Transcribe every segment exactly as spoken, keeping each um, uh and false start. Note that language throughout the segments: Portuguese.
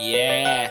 Yeah.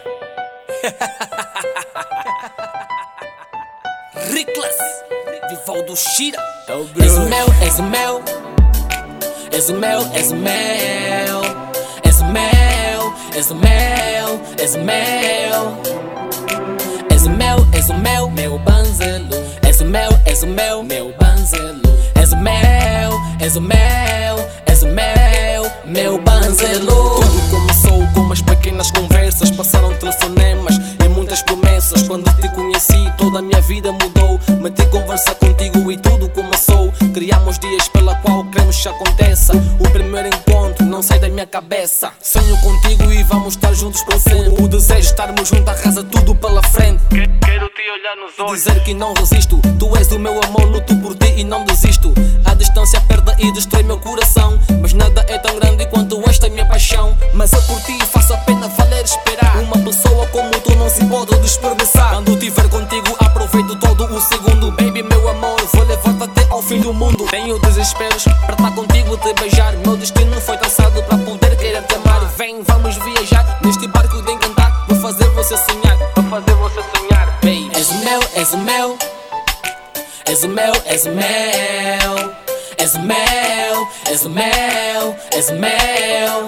Rickless, Vivaldo Shira. És o mel, és o mel. És o mel, és o mel. És o mel, és o mel. És o mel. És o mel, és o mel, meu banzelo. És o mel, és o mel, meu banzelo. És o mel, és o mel. És o mel, meu banzelo. Tudo começou com umas pequenas conversas. Passaram telefonemas e muitas promessas. Quando te conheci toda a minha vida mudou. Meti conversa contigo e tudo começou. Criamos dias pela qual queremos que aconteça. O primeiro encontro não sai da minha cabeça. Sonho contigo e vamos estar juntos para sempre. O desejo de estarmos juntos arrasa tudo pela frente. Quero te olhar nos olhos, Dizer que não resisto. Tu és o meu amor, luto por ti e não desisto. A distância perde e destrói meu coração. Mas nada é tão grande quanto esta minha paixão. Mas eu por ti faço a pena valer esperar. Uma pessoa como tu não se pode desperdiçar. Quando estiver contigo aproveito todo o segundo. Baby, meu amor, vou levar-te até ao fim do mundo. Tenho desesperos para estar contigo, te beijar. Meu destino foi traçado para poder querer te amar. Vem, vamos viajar neste barco de encantar. Vou fazer você sonhar, vou fazer você sonhar. baby. És o mel, és o mel. És o mel, és o mel. És o mel, és o mel. És o mel.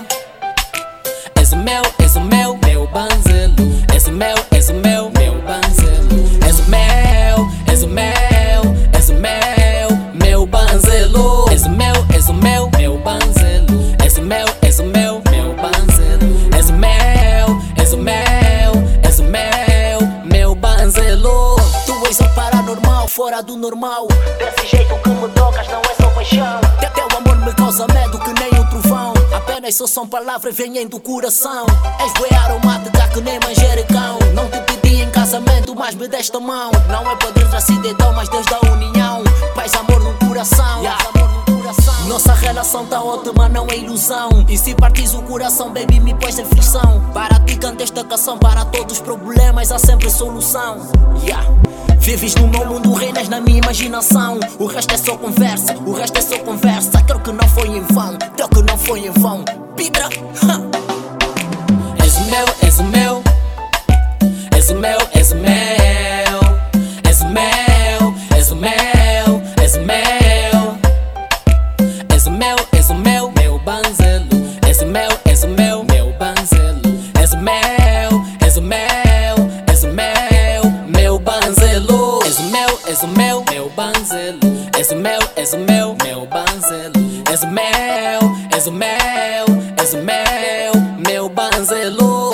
És o mel, és o mel, meu banzelo. És o mel, és o mel, meu banzelo. És o mel, és o mel. És o mel, meu banzelo. És o mel, és o mel, meu banzelo. És o mel, és o mel, meu banzelo. És o mel, és o mel. És o mel, meu banzelo. Tu és o paranormal, fora do normal. Desse jeito que me tocas não é só paixão. Teu, teu amor me causa medo que nem o trovão. Apenas só são palavras vêm do coração. És bué aromática que nem manjericão. Não te pedi em casamento, mas me deste a mão. Não é padrão da cidadão, mas Deus da união. Paz, amor no coração, yeah. Amor no coração. Nossa relação tá ótima, não é ilusão. E se partires o coração, baby, me pões em frição. Para ti canto esta canção, para todos os problemas há sempre solução, yeah. Vives no meu mundo, reinas na minha imaginação. O resto é só conversa, o resto é só conversa. Quero que não foi em vão, quero que não foi em vão. Pidra, És o mel, és o mel. És o mel, és o mel. És o mel, és o mel. És o mel. És o mel, és o mel, meu banzelo. És o mel, és o mel, meu banzelo. És o mel, és o mel. És o mel, meu banzelo. És o mel, és o mel, meu banzelo. És o mel, és o mel, meu banzelo. És o mel, és o mel. És o mel, meu banzelo.